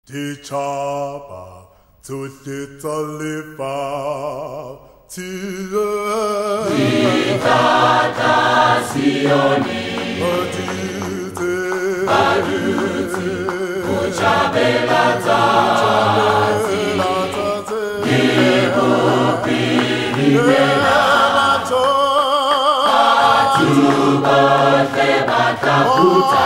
Ditchaba, to Titalifa, Tila, Tata Sioni, Adute, Uchabela Tati, Yehupi, Atubote Bataputa,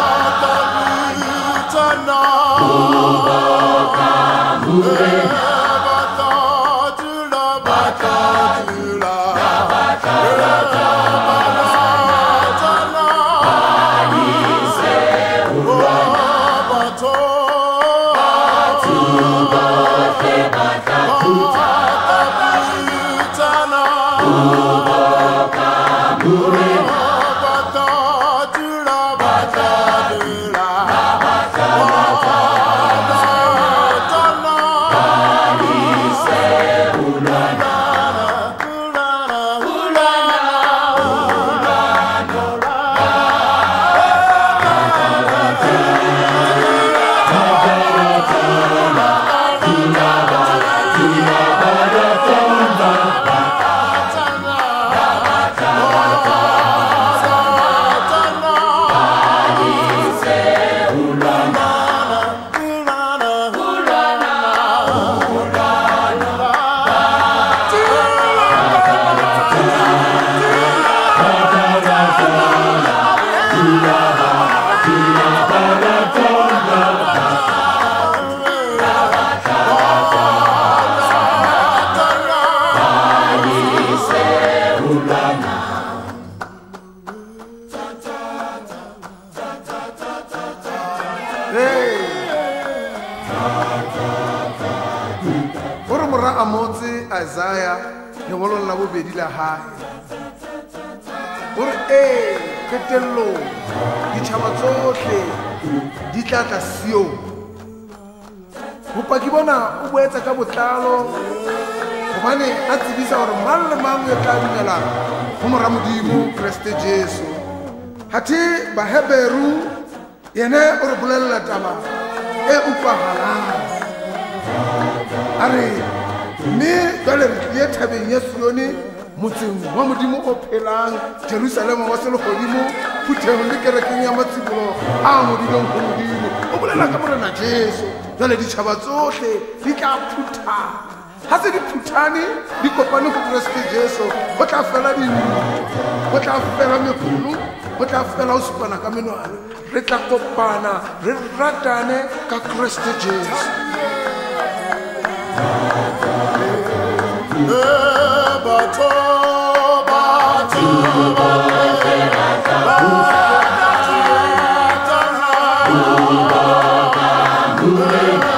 Isaiah, ne ngolong la bobedi la hae gore ketelo ditšhaba tsotlhe di tla tla Sion. Bopaki bona o boetsa ka botlalo gobane a tsebisa gore mang le mang yo tla dumela go mora Modimo Kriste Jesu. Hathe Baheberu yene o re bolelela taba e utlwagalang a re mme jwale re tlile thabeng ya Sione, motseng wa Modimo o phelang, Jerusalema wa selegodimo, phuthegong le kerekeng ya matsibolo a modulong go Modimo. O bolela ka Morena Jesu. Jwale ditšhaba tsotlhe di tla phuthana. Ha se di phuthane di kopane go Kriste Jesu, go tla fela dintwa, go tla fela mekgolo, go tla fela go supana ka menwana. Re tla kopana, re ratane ka Kriste Jesu. Bato,